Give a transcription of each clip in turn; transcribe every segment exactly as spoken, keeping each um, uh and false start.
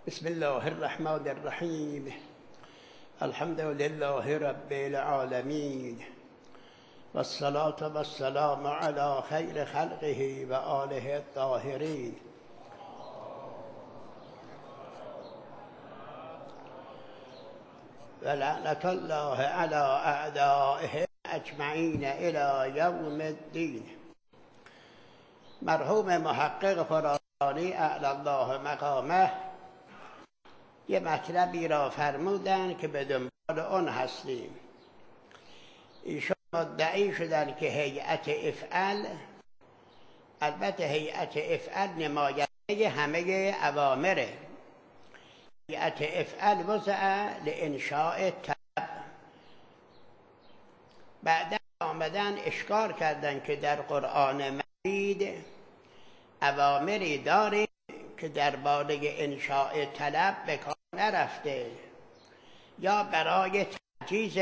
بسم الله الرحمن الرحیم. الحمد لله رب العالمین و الصلاة و السلام علی خیر خلقه و آله الطاهرین. و لعنت الله علی اعدائه اجمعین الی یوم الدین. مرحوم محقق خراسانی اعلی الله مقامه یه مطلبی را فرمودن که به دنبال اون هستیم. ایشان مدعی شدن که هیئت افعل، البته هیئت افعل نماینده همه اوامره، هیئت افعل وضع لانشاء طلب. بعدا آمدن اشکال کردن که در قرآن مجید اوامری داریم که درباره انشاء طلب به کار نرفته، یا برای تعجیز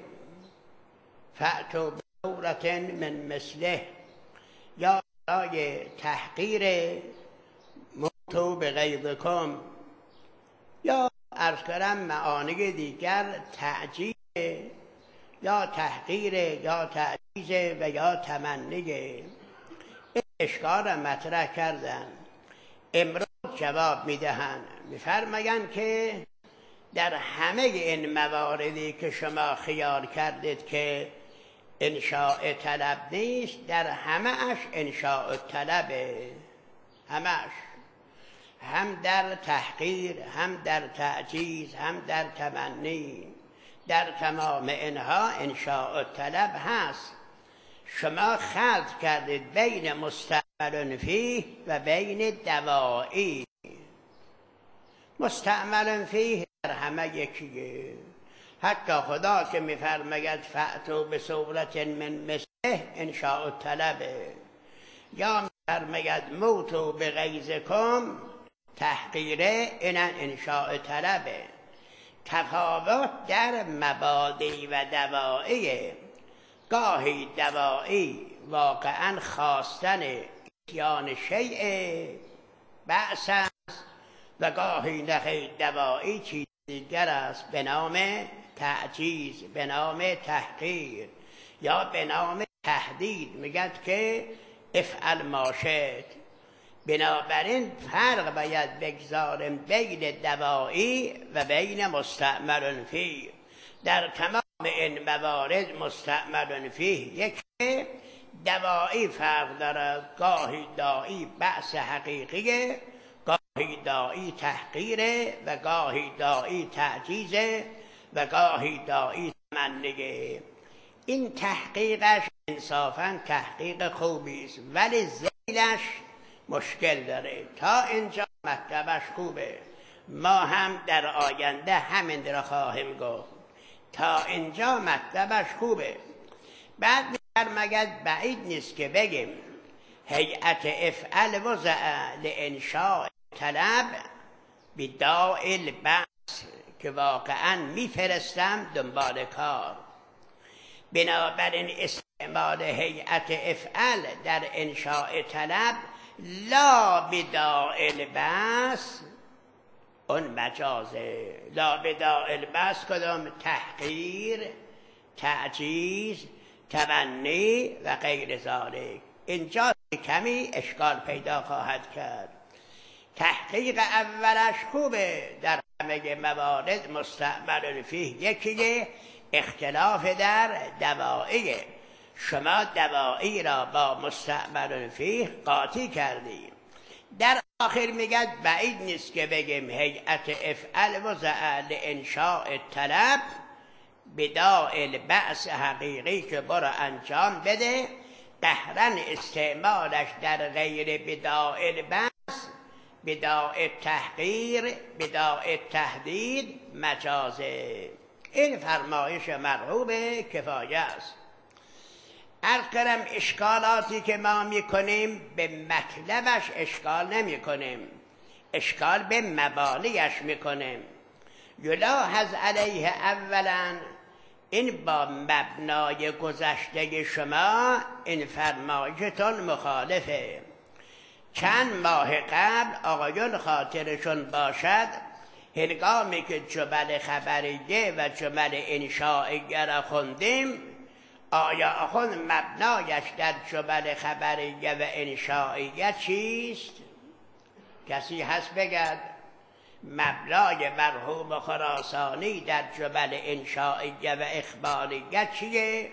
فأتوا بسورة من مثله، یا برای تحقیر موتوا بغیظکم، یا عرض کردم معانی دیگر تعجیز یا تحقیر یا تعجیز و یا تمنی. این اشکال را مطرح کردن. امروز جواب میدهند، میفرمایند که در همه این مواردی که شما خیال کردید که انشاء طلب نیست، در همه اش انشاء طلبه، همش، هم در تحقیر، هم در تعجیز، هم در تمنی، در تمام اینها انشاء طلب هست. شما خلط کردید بین مستعمل فیه و بین دوایی. مستعمل فیه در همه یکیه. حتی خدا که میفرماید فأتوا بسورة من مثله انشاء طلبه، یا میفرماید موتوا بغیظکم تحقیره، این انشاء طلبه. تفاوت در مبادی و دواییه. گاهی دوایی واقعا خواستن اتیان شیء بأس است و گاهی نخیر دوایی چیز دیگر است به نام تعجیز، به نام تحقیر، یا به نام تهدید. میگد که افعل ما شئت. بنابراین فرق باید بگذاریم بین دوایی و بین مستعمل فیه. در تمام این موارد مستعمل فیه یک دوایی فرق دارد. گاهی دایی بأس حقیقیه، گاهی دایی تحقیره، و گاهی دایی تعجیزه، و گاهی دایی تمنیه. این تحقیقش انصافا تحقیق خوبی است، ولی ذیلش مشکل داره. تا اینجا مطلبش خوبه، ما هم در آینده همین را خواهیم گفت. تا اینجا مطلبش خوبه. بعد می‌فرماید بعید نیست که بگیم هیئت افعل وضع لانشاء طلب بداء البعث، که واقعا میفرستم دنبال کار. بنابراین استعمال هیئت افعل در انشاء طلب لا بداء البعث، اون مجازه. لا بداء البعث کدام؟ تحقیر، تعجیز، تمنی و غیر ذالک. اینجا کمی اشکال پیدا خواهد کرد. تحقیق اولش خوبه، در همه موارد مستعمل فیه یکیه، اختلاف در دواییه. شما دوایی را با مستعمل فیه قاطی کردیم. در آخر میگد بعید نیست که بگیم هیئت افعل وضع لانشاء طلب بداء البعث حقیقی که برو انجام بده، قهرا استعمالش در غیر بداء البعث، بداء تحقیر، بداء تهدید مجازه. این فرمایش مرغوب کفایه است. عرض کردم اشکالاتی که ما میکنیم به مطلبش اشکال نمی کنیم، اشکال به مبانیش میکنیم. یلاحظ علیه اولا، این با مبنای گذشته شما این فرمایشتون مخالفه. چند ماه قبل آقایون خاطرشون باشد هنگامی که جمل خبریه و جمل انشائیه را خوندیم، آیا آخون مبنایش در جمل خبریه و انشائیه چیست؟ کسی هست بگد مبنای مرحوم خراسانی در جمل انشائیه و اخباریه چیه؟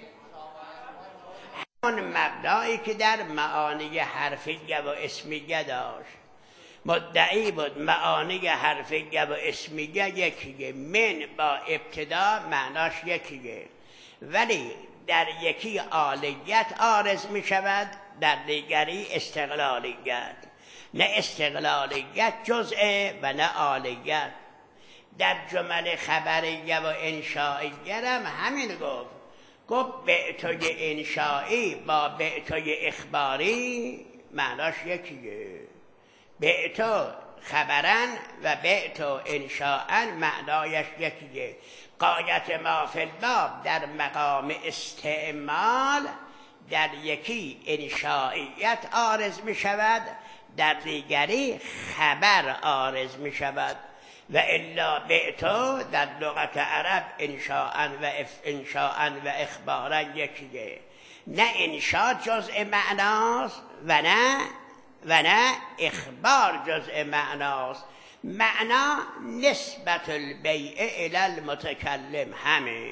همون مبنایی که در معانی حرفیه و اسمیه داشت. مدعی بود معانی حرفیه و اسمیه یکیه، من با ابتدا معناش یکیه، ولی در یکی عالیت عارض می شود، در دیگری استقلالیت. نه استقلالیت جزءه و نه عالیت. در جمل خبریه و انشائیه هم همین گفت گفت بعتوی انشائی با بعتوی اخباری معناش یکیه. بعتو خبرن و بعتو انشاءن معنایش یکیه. غایت ما فی الباب در مقام استعمال در یکی انشائیت عارض می شود، در دیگری خبر عارض می شود. و الا بعتو در لغت عرب انشاءن و انشاءن و اخبارن یکیه. نه انشاء جزء معناست و نه و نه اخبار جزء معناست. معنا نسبت البیع الی المتکلم همه.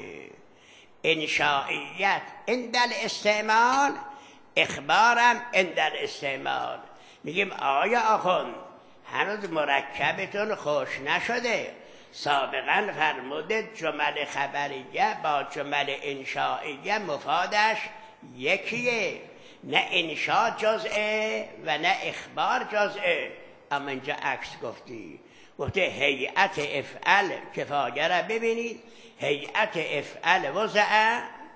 انشائیت عند الاستعمال، اخبارم عند الاستعمال. میگیم آیا آخوند هنوز مرکبتون خوش نشده؟ سابقا فرموده جمل خبریه با جمل انشائیه مفادش یکیه. نه انشاء جزءه و نه اخبار جزءه. اما اینجا عکس گفتی، گفته هیئت افعل کفایه را ببینید. هیئت افعل وضع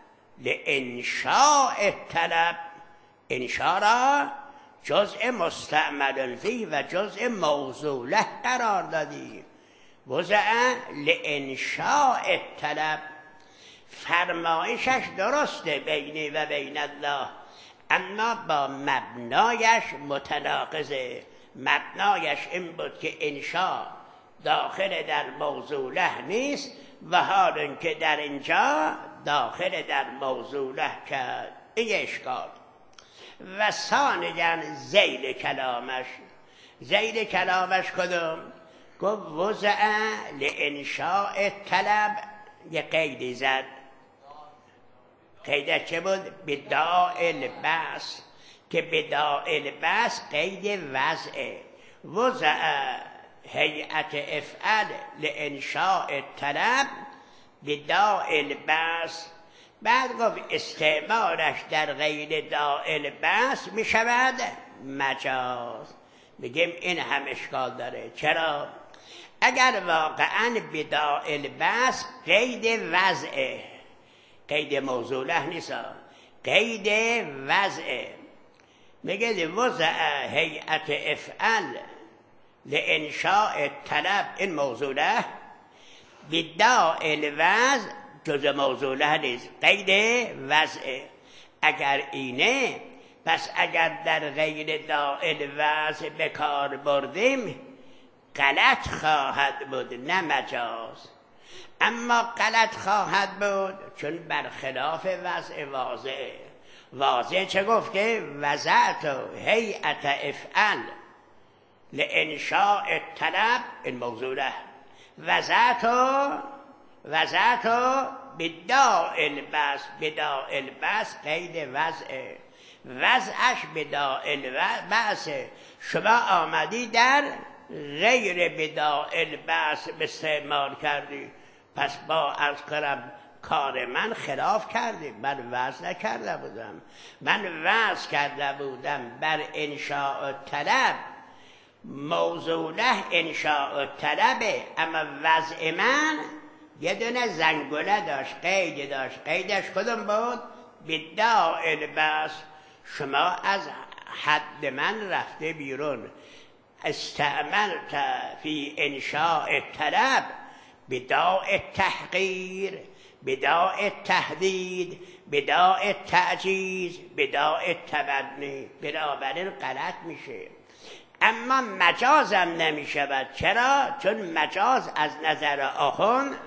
لانشاء طلب. انشاء را جزء مستعمل فیه و جزء موصوله قرار دادی. وضع لانشاء طلب. فرمایشش درسته بینی و بین الله، اما با مبنایش متناقضه. مبنایش این بود که انشاء داخل در موصوله نیست و حال اینکه در اینجا داخل در موصوله کرد. این اشکال. و ثانیاً ذیل کلامش. ذیل کلامش کدوم؟ گفت وضع لانشاء طلب. یه قیدی زد. قیده چه بود؟ بداء البعث، که بداء البعث قید وضعه. وضع هیئت افعل لانشاء طلب بداء البعث. بعد گفت استعمالش در غیر داء البعث می شود مجاز. میگیم این هم اشکال داره. چرا؟ اگر واقعا بداء البعث قید وضعه، قید موصوله نیست، قید وضعه. میگه وضع هیئت افعل لانشاء طلب، این موصوله. بداء الوضع جز موصوله نیست، قید وضعه. اگر اینه پس اگر در غیر داء الوضع به کار بردیم غلط خواهد بود نه مجاز. اما غلط خواهد بود چون برخلاف وضع واضحه. واضح چه گفته؟ وضعت هیئت افعل لانشاء طلب، این موصوله. وضعت وضعت بداء البعث. بداء البعث قید وضعه، وضعش بداء البعث. شما آمدی در غیر بداء البعث استعمال کردی، پس با عرض کنم کار من خلاف کردی. من وضع نکرده بودم، من وضع کرده بودم بر انشاء طلب. موصوله انشاء طلبه، اما وضع من یه دونه زنگوله داشت، قید داشت. قیدش کدوم بود؟ بداء البعث. شما از حد من رفته بیرون. استعملت فی انشاء طلب بداء تحقیر، بداء تهدید، بداء تعجیز، بداء تبنی. بنابراین غلط میشه. اما مجازم نمی شود. چرا؟ چون مجاز از نظر آخون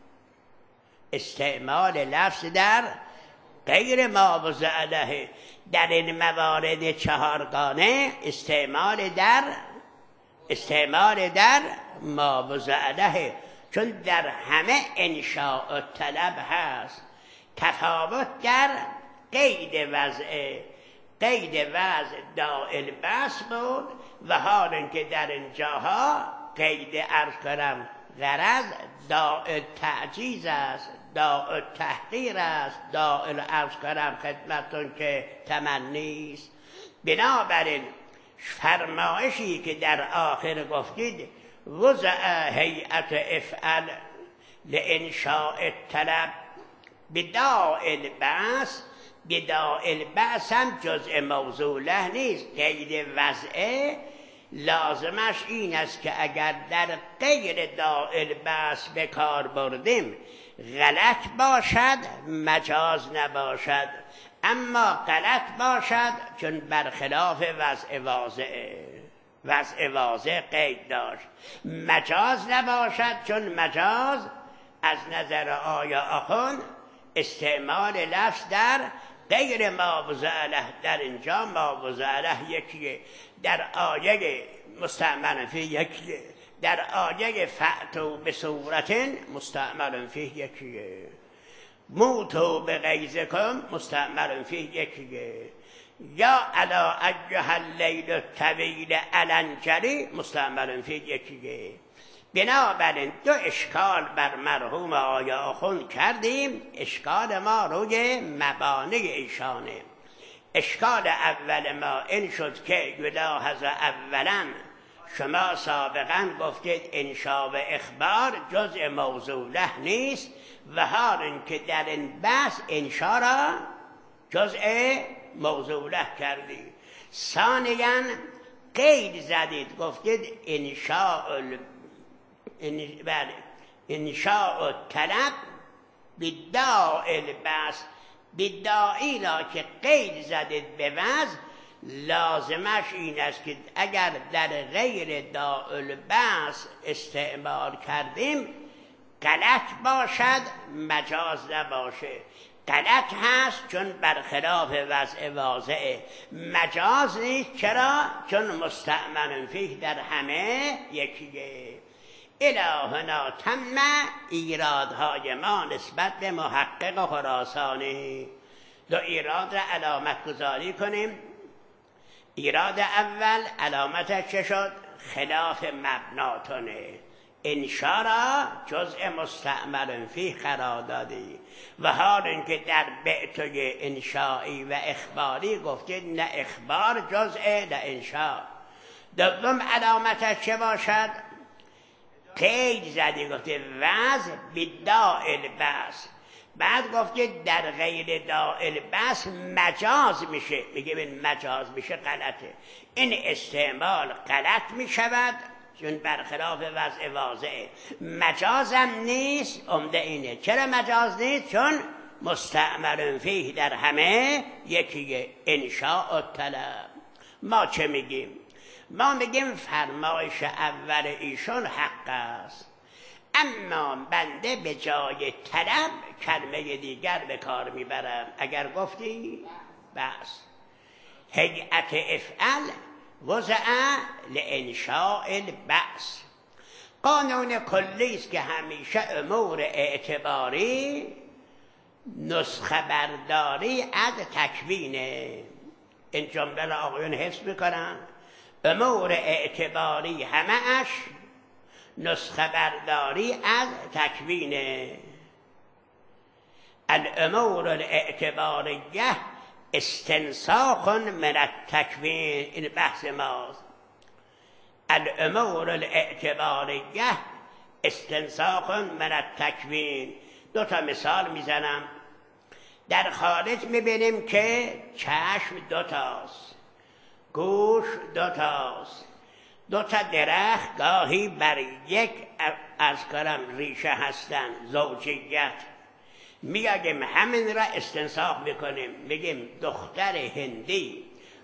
استعمال لفظ در غیر ما وضع له. در این موارد چهارگانه استعمال در استعمال در ما وضع له، چون در همه انشاء طلب هست. تفاوت در قید وضع. قید وضع دائل بس بود و حال اینکه در اینجاها قید عرض کنم غرض دائل تعجیز است، دائل تحقیر است، دائل عرض کنم خدمتون که تمنی است. بنابراین فرمایشی که در آخر گفتید وضع هیئت افعل لانشاء طلب بدائل بس، بدائل بس هم جزء موضوعه نیست. قید وضعه لازمش این است که اگر در غیر دائل بس به کار بردیم غلط باشد، مجاز نباشد. اما غلط باشد چون برخلاف وضع واضعه. وضع واضع قید داشت. مجاز نباشد چون مجاز از نظر آیا آخون استعمال لفظ در غیر ما وضع له. در اینجا ما وضع له یکیه، در آیه مستعمل فیه یکیه، در آیه فأتوا بصورت مستعمل فیه یکیه، موتوا بغیظکم مستعمل فیه یکیه، یا علی ایها اللیل الطویل الانجلی مستعمل فیه یکیه. بنابراین دو اشکال بر مرحوم آیا آخون کردیم. اشکال ما روی مبانی ایشانه. اشکال اول ما این شد که یلاحظ اولا شما سابقا گفتید انشاء و اخبار جزء موضوع له نیست و حال اینکه در این بحث انشاء را جزء موضوع له کردید. ثانیاً قید زدید، گفتید انشاء بله انشاء طلب بدائل بس. بدائی را که قید زدید به وضع لازمش این است که اگر در غیر دائل بس استعمال کردیم غلط باشد، مجاز نباشه. غلط هست چون برخلاف وضع واضعه. مجاز نیست. چرا؟ چون مستعمل فیه در همه یکیه. الهنا تم ایرادهای ما نسبت به محقق خراسانی. دو ایراد را علامت گذاری کنیم. ایراد اول علامتش چه شد؟ خلاف مبناتونه. انشاء را جزء مستعمل فیه قرار دادی و حال اینکه در بعتوی انشایی و اخباری گفتید نه اخبار جزء نه انشاء. دوم علامتش چه باشد؟ قید زدی، گفتید وضع بدائل بس. بعد گفتید در غیر دائل بس مجاز میشه. میگه این مجاز میشه غلطه. این استعمال غلط میشود چون برخلاف وضع واضعه. مجازم نیست. عمده اینه. چرا مجاز نیست؟ چون مستعمل فیه در همه یکیه. انشاء طلب. ما چه میگیم؟ ما میگیم فرمایش اول ایشون حق است، اما بنده به جای طلب کلمه دیگر به کار میبرم. اگر گفتی بس هیئت افعل وضع لانشاء البعث. قانون کلی است که همیشه امور اعتباری نسخه برداری از تکوینه. این جمله را آقایون حفظ میکنن. امور اعتباری همه اش نسخه برداری از تکوینه. الامور الاعتباریه استنساخ من التکوین. این بحث ماست. الامور الاعتباریه استنساخ من التکوین. دو تا مثال میزنم. در خارج میبینیم که چشم دو تاست، گوش دو تاست. دو تا درخت گاهی بر یک از کرم ریشه هستن، زوجیت. میگیم همین را استنساخ میکنیم. میگیم دختر هندی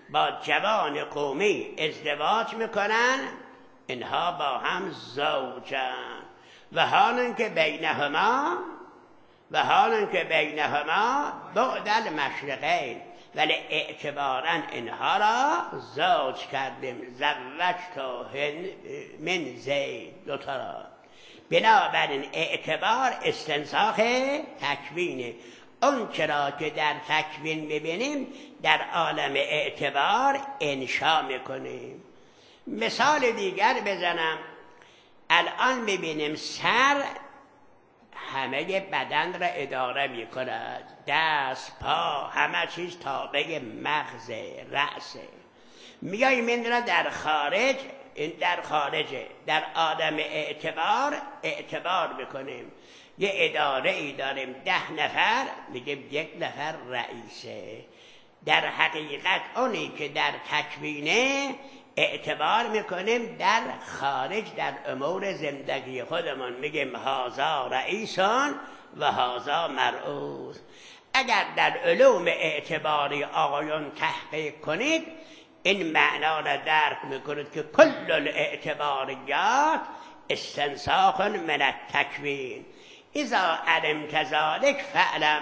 با جوان قومی ازدواج میکنن، اینها با هم زوجن و حالن که بینهما و حالن که بینهما بعد المشرقین، ولی اعتبارا اینها را زوج کردیم. زوجت من زید، دوتا را. بنابراین اعتبار استنساخ تکوینه. اون چرا که در تکوین ببینیم در عالم اعتبار انشا میکنیم. مثال دیگر بزنم، الان ببینیم سر همه بدن را اداره می کند، دست، پا، همه چیز تابع مغز، رأسه. میاییم این را در خارج، این در خارجه، در عالم اعتبار اعتبار بکنیم. یه اداره ای داریم ده نفر، میگیم یک نفر رئیسه. در حقیقت اونی که در تکوینه اعتبار میکنیم در خارج، در امور زندگی خودمون میگیم هازا رئیسان و هازا مرئوس. اگر در علوم اعتباری آقایون تحقیق کنید این معنا را درک میکنید که کل الاعتباریات استنساخ من التکوین. اذا علمت ذلك فاعلم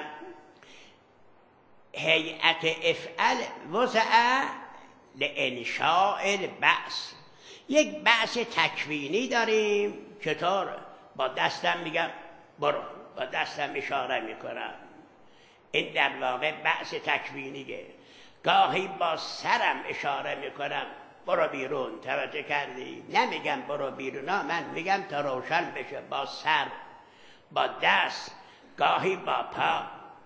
هیئت افعل وضع لانشاء البعث. یک بعث تکوینی داریم. چطور؟ با دستم میگم برو، با دستم اشاره میکنم، این در واقع بعث تکوینیه. گاهی با سرم اشاره میکنم برو بیرون، توجه کردی؟ نمیگم برو بیرون، نه، من میگم تا روشن بشه، با سر، با دست، گاهی با پا.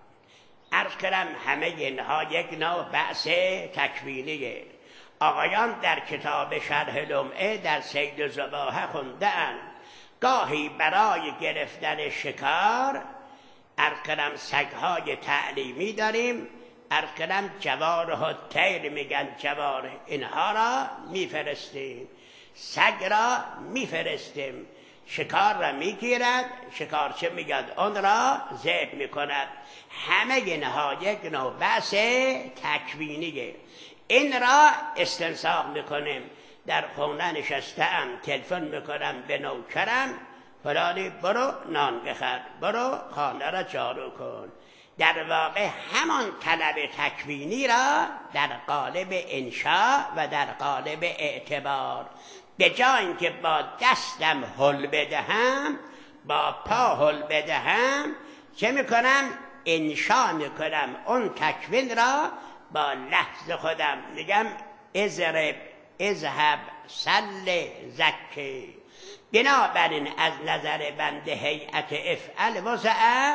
عرض کردم همه اینها یک نوع بعث تکوینیه. آقایان در کتاب شرح لمعه در سید زباهه خونده‌اند گاهی برای گرفتن شکار، عرض کردم سگ‌های تعلیمی داریم، عرض کردم جواره الطیر میگن، جواره، اینها را میفرستیم، سگ را میفرستیم، شکار را میگیرد، شکارچه میگد اون را ذبح میکند. همه اینها یک نوع بحث تکوینیه. این را استنساخ میکنیم. در خونه نشستم، تلفن میکنم به نوکرم فلانی برو نان بخر، برو خانه را جارو کن. در واقع همان طلب تکوینی را در قالب انشا و در قالب اعتبار، به جای اینکه با دستم حل بدهم، با پا حل بدهم، چه میکنم؟ انشا میکنم اون تکوین را با لفظ خودم. میگم اضرب، اذهب، سل، زکی. بنابراین از نظر بنده هیئت افعل وضع،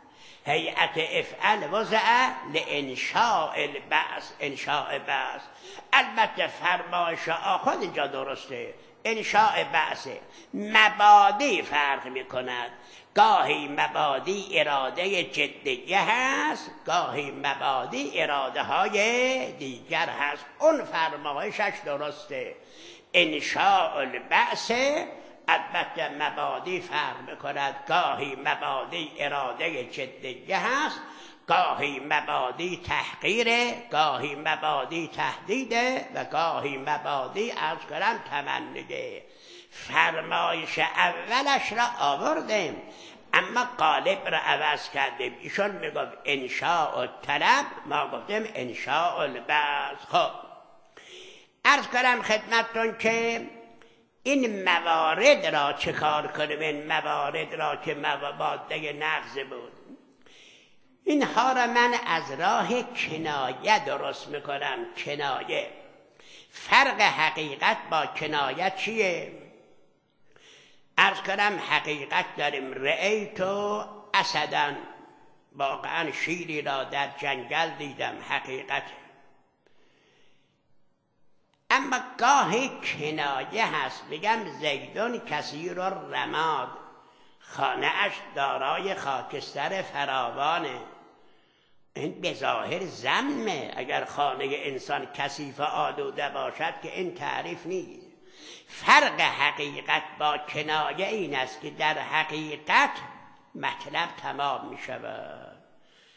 هیئت افعل وضع لانشاء البعث، انشاء بعث. البته فرمایش آخر اینجا درسته، انشاء بعث. مبادی فرق میکند، گاهی مبادی اراده جدیه هست، گاهی مبادی اراده های دیگر هست. اون فرمایشش درسته، انشاء البعث. البته مبادی فرق میکند، گاهی مبادی اراده جدیه هست، گاهی مبادی تحقیره، گاهی مبادی تهدیده و گاهی مبادی از کنم تمنیه. فرمایش اولش را آوردیم اما قالب را عوض کردیم. ایشون میگفت انشاء الطلب، ما گفتیم انشاء البعث. خب عرض کنم خدمتتون که این موارد را چه کار کنیم؟ این موارد را که ماده نقض بود، اینها را من از راه کنایه درست میکنم. کنایه، فرق حقیقت با کنایه چیه؟ عرض کنم حقیقت داریم رأیتو اسدن، واقعا شیری را در جنگل دیدم، حقیقت. اما گاهی کنایه هست، میگم زیدون کثیر الرماد، خانه اش دارای خاکستر فراوانه. این به ظاهر ذمه، اگر خانه انسان کثیف آلوده باشد که این تعریف نیست. فرق حقیقت با کنایه این است که در حقیقت مطلب تمام می شود.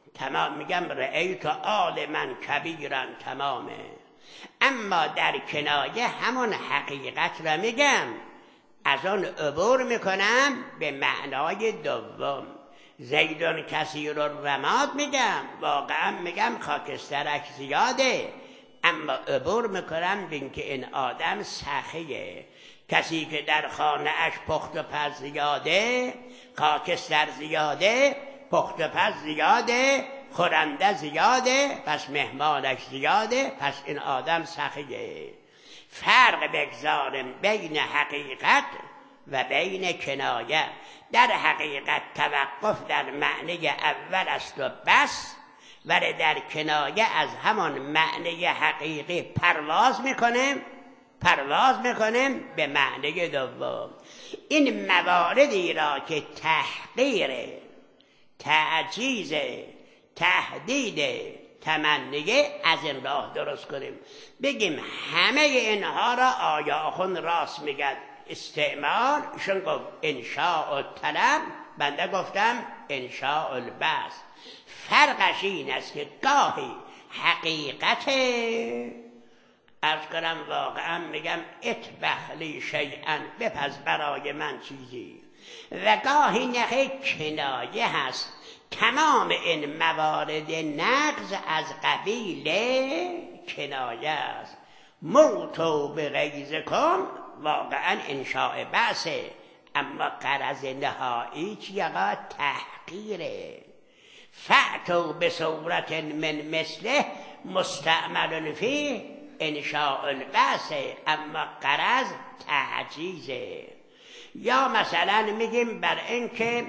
تمام میگم رأیت عالما کبیرا تمامه. اما در کنایه همون حقیقت را میگم، از آن عبور میکنم به معنای دوم. زیدون کثیر الرماد میگم، واقعا میگم خاکسترک زیاده، اما عبور میکنم به اینکه این آدم سخیه. کسی که در خانه اش پخت و پز زیاده، خاکستر زیاده، پخت و پز زیاده، خورنده زیاده، پس مهمانش زیاده، پس این آدم سخیه. فرق بگذاریم بین حقیقت و بین کنایه. در حقیقت توقف در معنی اول است و بس، ولی در کنایه از همان معنی حقیقی پرواز میکنیم پرواز میکنیم به معنی دوم. این مواردی را که تحقیر، تعجیز، تهدید، تمنیه، از این راه درست کنیم، بگیم همه اینها را آیا آخوند راست میگد. استعمال ایشون گفت انشاء الطلب، بنده گفتم انشاء البعث. فرقش این است که گاهی حقیقت عرض کنم، واقعا میگم اطبخ لی شیئا، بپز برای من چیزی، و گاهی نخی کنایه هست. تمام این موارد نقض از قبیل کنایه است. موتو به غیظکم واقعا انشاء بعثه، اما غرض نهایی چیه؟ تحقیره. فأتوا بصورت من مثله مستعمل فیه انشاء البعث، اما غرض تعجیزه. یا مثلا میگیم بر اینکه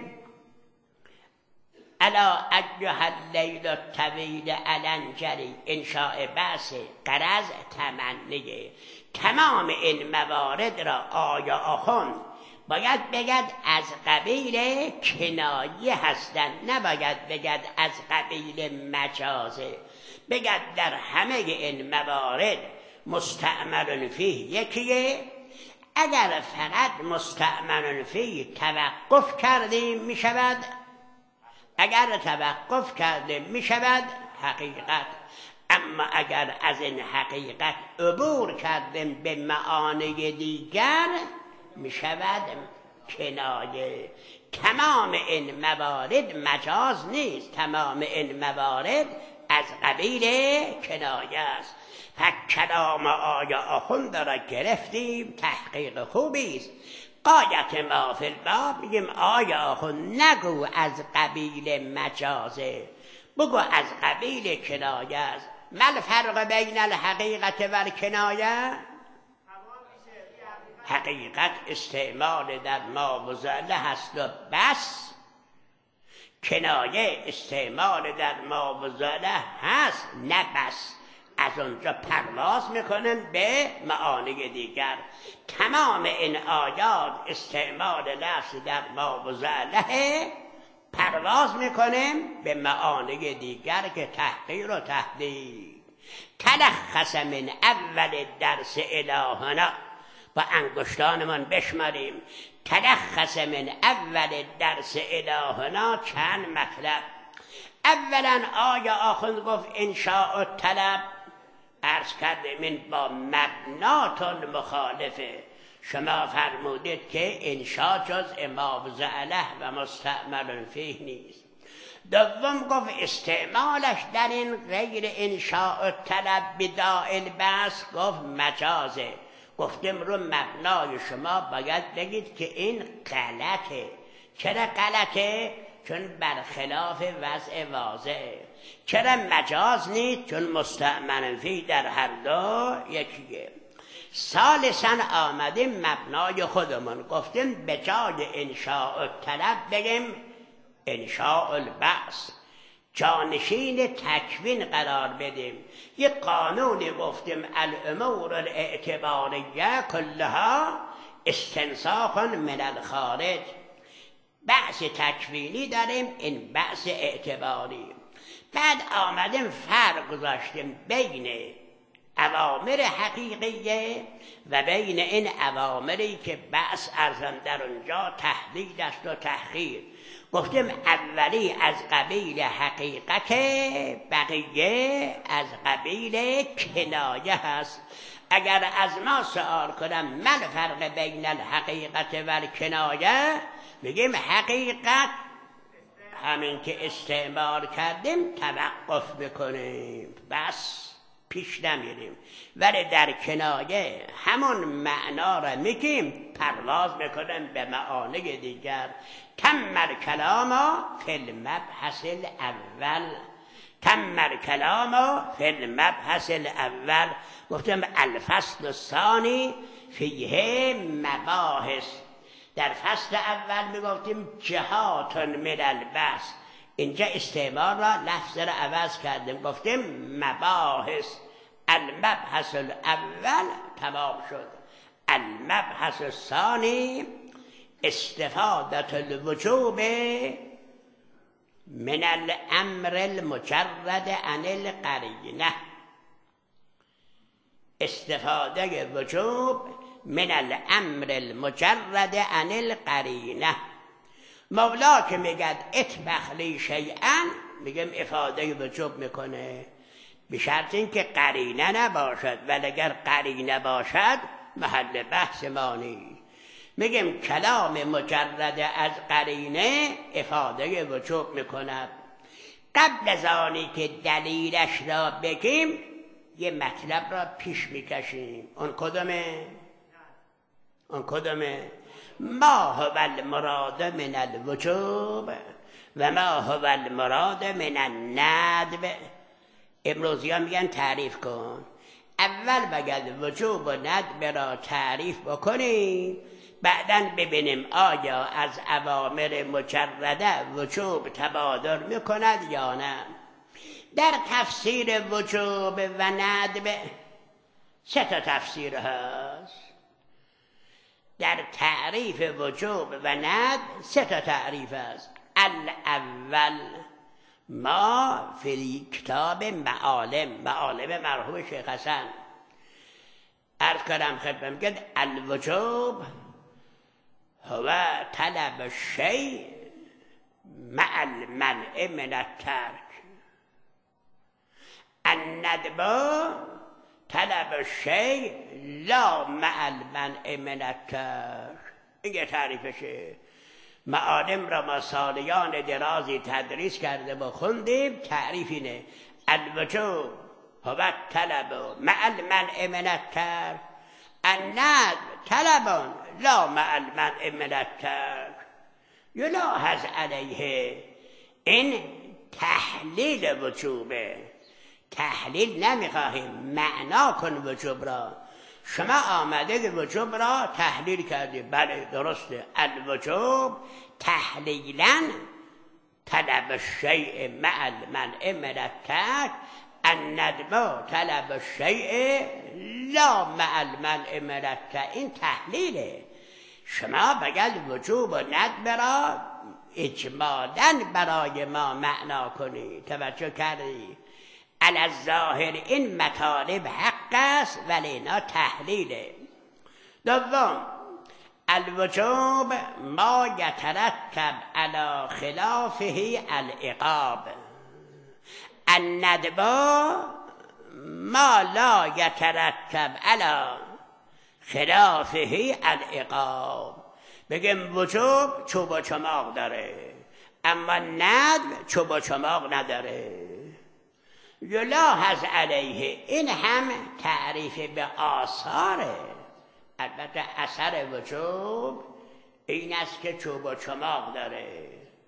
الا ایها اللیل الطویل الانجلی انشاء بعث، غرض تمنیه. تمام این موارد را آیا آخوند باید بگد از قبیل کنایه هستند، نباید بگد از قبیل مجازه. بگد در همه این موارد مستعمل فیه یکیه. اگر فقط مستعمل فیه توقف کردیم می شود، اگر توقف کردیم می شود حقیقت. اما اگر از این حقیقت عبور کردیم به معانی دیگر می شود کنایه. تمام این موارد مجاز نیست، تمام این موارد از قبیل کنایه است. پس کلام آیا آخوند را گرفتیم، تحقیق خوبی است. قایت ما فی الباب میگیم آیا آخوند نگو از قبیل مجازه، بگو از قبیل کنایه است. ما الفرق بین الحقیقت و الکنایه؟ حقیقت استعمال در ما و زله هست و بس، کنایه استعمال در ما و زله هست نه بس. از اونجا پرواز میکنن به معانی دیگر. تمام این آیات استعمال لفظ در ما و زله، پرواز میکنیم به معانی دیگر که تحقیر و تهدید. تلخص من اول درس الهنا، با انگشتانمان بشماریم. تلخص من اول درس الهنا چند مطلب. اولا آیا آخوند گفت انشاء الطلب، عرض کردیم این با مبناتون مخالفه. شما فرمودید که انشاء جز ما و زعله و مستعمل فیه نیست. دوم گفت استعمالش در این غیر انشاء الطلب بداء البعث گفت مجازه. گفتیم رو مبنای شما باید بگید که این غلطه. چرا غلطه؟ چون برخلاف وضع واضحه. چرا مجاز نیست؟ چون مستعمل فی در هر دو یکیه. ثالثاً آمدیم مبنای خودمون، گفتیم به جای انشاء الطلب بگیم انشاء البعث، جانشین تکوین قرار بدیم. یک قانونی گفتیم الامور الاعتباریه کلها استنساخ من الخارج. بعث تکوینی داریم، این بعث اعتباری. بعد آمدیم فرق گذاشتیم بین اوامر حقیقیه و بین این اوامری که بحث ارزم در اونجا تحلیل است و تحقیر. گفتیم اولی از قبیل حقیقت، بقیه از قبیل کنایه هست. اگر از ما سوال کنم من فرق بین الحقیقت و الکنایه، میگیم حقیقت همین که استعمال کردیم توقف میکنیم، بس پیش نمیریم. ولی در کنایه همون معنا را میگیم پرواز میکنیم به معانی دیگر. تم الکلام فی المبحث الاول، تم الکلام فی المبحث الاول. گفتم الفصل الثانی فیه مباحث. در فصل اول میگفتیم جهات من البحث، اینجا استعمال را لفظ را عوض کردیم، گفتیم مباحث. المبحث الاول تمام شد. المبحث الثانی استفادة الوجوب من الامر المجرد عن القرینه. استفاده وجوب من الامر المجرد عن القرینه. مولا که میگد اطبخ لی شیئا، میگم افاده وجوب میکنه به شرط اینکه قرینه نباشد، ولی اگر قرینه باشد محل بحث ما نیست. میگم کلام مجرد از قرینه افاده وجوب میکند. قبل از آنی که دلیلش را بگیم یه مطلب را پیش میکشیم. اون کدومه؟ اون کدومه؟ ما هو المراد من الوجوب و ما هو المراد من الندب. امروزی ها میگن تعریف کن. اول بگید وجوب و ندب را تعریف بکنیم، بعداً ببینیم آیا از اوامر مجرده وجوب تبادر میکند یا نه. در تفسیر وجوب و ندب سه تا تفسیر هست. در تعریف وجوب و ندب سه تا تعریف است. الاول ما فی کتاب معالم، معالم مرحوم شیخ حسن عرض کردم خدمتتون که الوجوب هو طلب الشیء مع المنع من الترک. الندب طلب الشیء لا مع المنع من الترک. این یه تعریفشه. معالم را ما سالیان درازی تدریس کرده و خوندیم. تعریف اینه: الوجوب هو طلب مع المنع من الترک، الندب طلب لا مع المنع من الترک. یلاحظ علیه این تحلیل وجوبه. تحلیل نمیخواهیم، معنا کن وجوب را. شما آمده وجوب را تحلیل کردی، بله درسته. الوجوب تحلیلا طلب الشیء مع المنع من الترک، الندب طلب الشیء لا مع المنع من الترک. این تحلیله. شما بگید وجوب و ندب را اجمالاً برای ما معنا کنی. توجه کردی؟ علی الظاهر این مطالب حق است ولی اینا تحلیله. دوم الوجوب ما یترتب علی خلافه العقاب. الندب ما لا یترتب علی خلافه العقاب. بگیم وجوب چوب و چماق داره، اما ندب چوب و چماق نداره. یلاحظ علیه این هم تعریف به آثاره. البته اثر وجوب این است که چوب و چماق داره،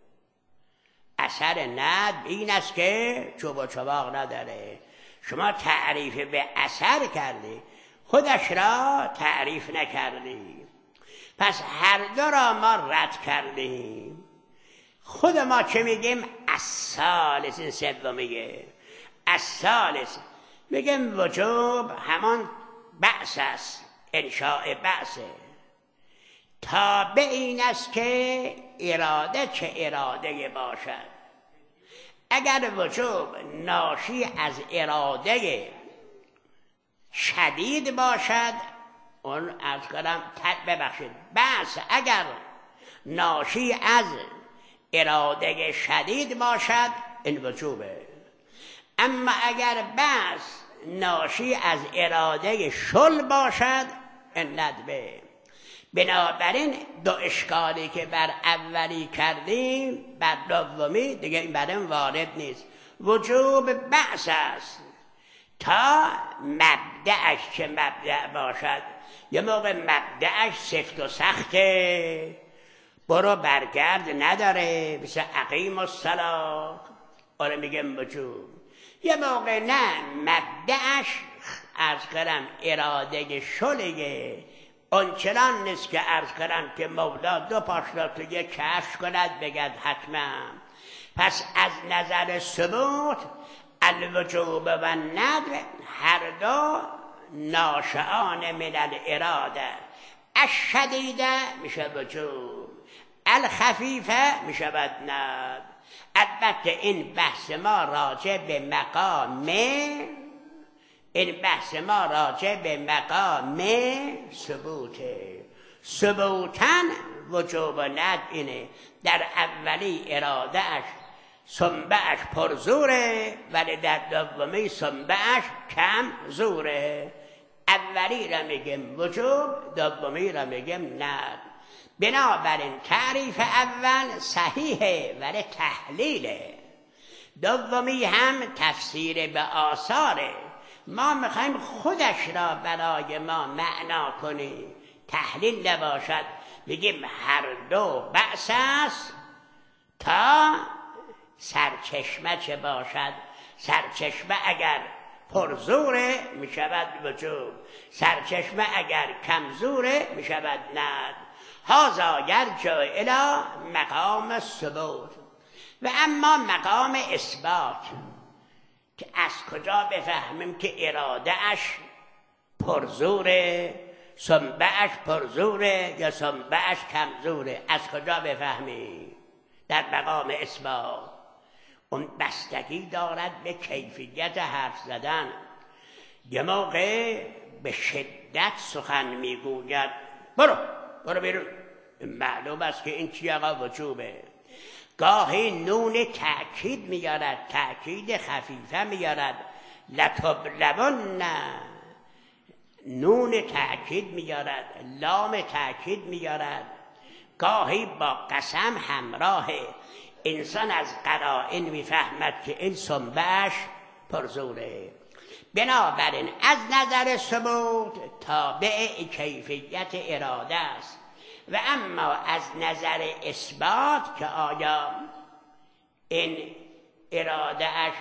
اثر ندب این است که چوب و چماق نداره. شما تعریف به اثر کردی، خودش را تعریف نکردی. پس هر دو را ما رد کردیم. خود ما چه میگیم؟ الثالث، این سوم میگه الثالث. میگیم وجوب همان بعث است، انشاء بعثه. تابع این است که اراده چه اراده باشد. اگر وجوب ناشی از اراده شدید باشد، اون از کنم ببخشید بس اگر ناشی از اراده شدید باشد این وجوبه، اما اگر بس ناشی از اراده شل باشد این ندبه. بنابراین دو اشکالی که بر اولی کردیم بر دومی دیگه این بر این وارد نیست. وجوب بحث است تا مبدأش چه مبدأ باشد. یه موقع مبدأش سفت و سخته، برو برگرد نداره، مثل اقیم الصلاة، آره میگم وجوب. یه موقع نه، مبدأش از کرم اراده شلگه، آنچنان نیست که عرض کنم که مولا دو پاش را تو یک کفش کند بگد حتما. پس از نظر ثبوت الوجوب و الندب هر دو ناشئان من الاراده. الشدیده میشه وجوب، الخفیفه میشه ندب. البته این بحث ما راجع به مقام این بحث ما راجع به مقام ثبوته. ثبوتن وجوب و ندب اینه، در اولی ارادهش سنبهش پرزوره ولی در دومی سنبهش کم زوره. اولی را میگم وجوب، دومی را میگم ندب. بنابراین تعریف اول صحیحه ولی تحلیله، دومی هم تفسیر به آثاره. ما میخوایم خودش را برای ما معنا کنیم، تحلیل نباشد. بگیم هر دو بحث است تا سرچشمه چه باشد. سرچشمه اگر پرزوره میشود وجوب، سرچشمه اگر کمزوره میشود ند. هذا یرجع الی مقام ثبوت. و اما مقام اثبات که از کجا بفهمیم که اراده اش پرزوره، سنبهش پرزوره یا سنبهش کمزوره، از کجا بفهمیم؟ در مقام اثبات اون بستگی دارد به کیفیت حرف زدن. یه موقع به شدت سخن میگوید برو برو بیرون، معلوم است که این چی آقا وجوبه. گاهی نون تأکید میارد، تأکید خفیفه میارد، لتبلون، نون تأکید میارد، لام تأکید میارد، گاهی با قسم همراهه. انسان از قرائن میفهمد که این سنبهش پرزوره. بنابراین از نظر ثبوت تابع کیفیت اراده است. و اما از نظر اثبات که آیا این اراده اش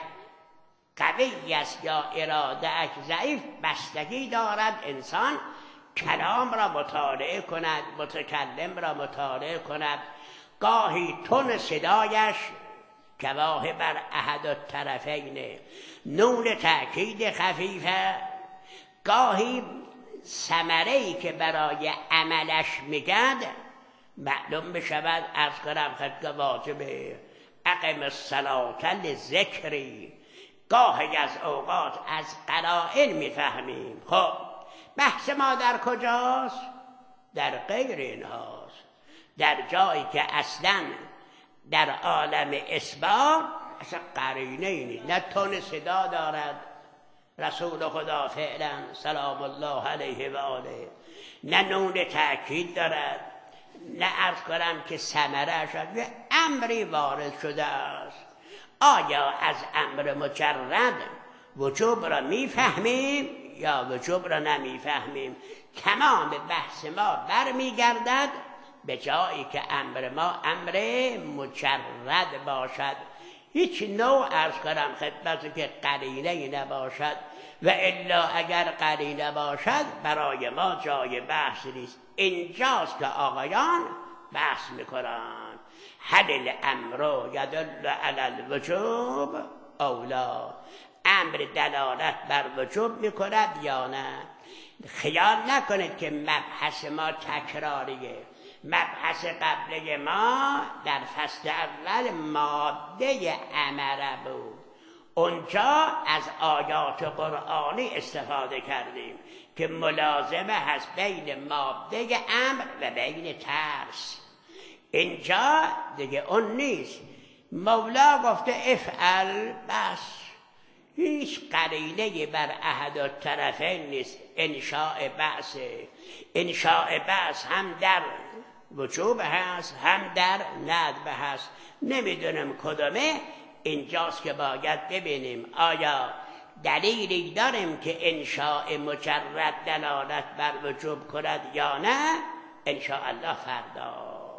قوی است یا اراده اش ضعیف، بستگی دارد انسان کلام را مطالعه کند، متکلم را مطالعه کند. گاهی تون صدایش گواه بر احد الطرفین، نون تأکید خفیفه، گاهی ثمره‌ای که برای عملش میگد معلوم بشود. عرض کنم خدمت واجبه اقم الصلاة لذکری، گاهی از اوقات از قرائن میفهمیم. خب بحث ما در کجاست؟ در غیر اینهاست، در جایی که اصلا در عالم اثبات اصلا قرینه اینی، نه تون صدا دارد رسول خدا فعلا سلام الله علیه و آله، نه نون تأکید دارد، نه عرض کنم که ثمره شد. یه امری وارد شده است. آیا از امر مجرد وجوب را میفهمیم یا وجوب را نمیفهمیم؟ تمام بحث ما برمیگردد به جایی که امر ما امر مجرد باشد، هیچ نوع عرض کنم خدمت که قرینه نباشد. و الا اگر قرینه باشد برای ما جای بحث نیست. اینجاست که آقایان بحث میکنن هل الامر یدل علی الوجوب اولا، امر دلالت بر وجوب میکند یا نه. خیال نکنید که مبحث ما تکراریه. مبحث قبله ما در فصل اول ماده امره بود، اونجا از آیات قرآنی استفاده کردیم که ملازمه هست بین ماده امر و بین ترس. اینجا دیگه اون نیست. مولا گفته افعل بس، هیچ قرینه بر احد الطرفین نیست. انشاء بعث، انشاء بعث هم در وجوب هست هم در ندب هست. نمیدونم کدومه. اینجاست که باید ببینیم آیا دلیلی داریم که انشاء مجرد دلالت بر وجوب کند یا نه. انشاء الله فردا